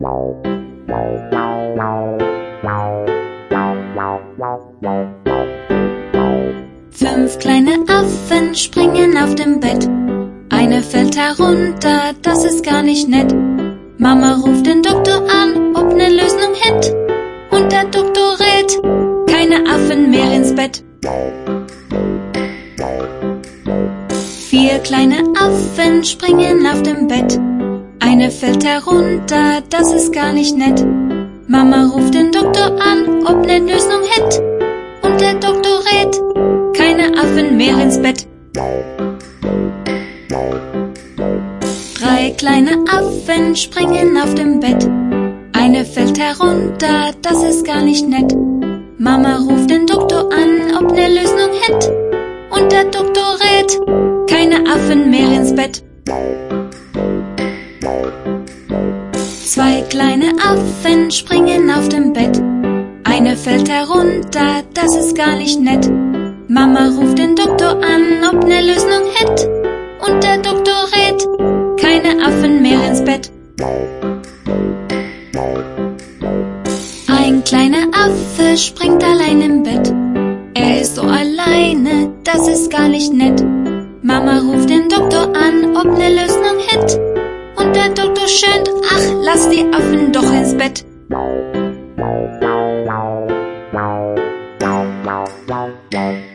Fünf kleine Affen springen auf dem Bett. Eine fällt herunter, das ist gar nicht nett. Mama ruft den Doktor an, ob ne Lösung hätt. Und der Doktor rät, keine Affen mehr ins Bett. Vier kleine Affen springen auf dem Bett. Eine fällt herunter, das ist gar nicht nett. Mama ruft den Doktor an, ob ne Lösung hätt. Und der Doktor rät, keine Affen mehr ins Bett. Drei kleine Affen springen auf dem Bett. Eine fällt herunter, das ist gar nicht nett. Mama ruft den Doktor an, ob ne Lösung hätt. Und der Doktor rät, keine Affen mehr ins Bett. Zwei kleine Affen springen auf dem Bett. Eine fällt herunter, das ist gar nicht nett. Mama ruft den Doktor an, ob ne Lösung hätt. Und der Doktor rät, keine Affen mehr ins Bett. Ein kleiner Affe springt allein im Bett. Er ist so alleine, das ist gar nicht nett. Mama ruft den Doktor an, ob ne Lösung hätt. Und der Doktor schönt, ach, lass die Affen doch ins Bett. Wow.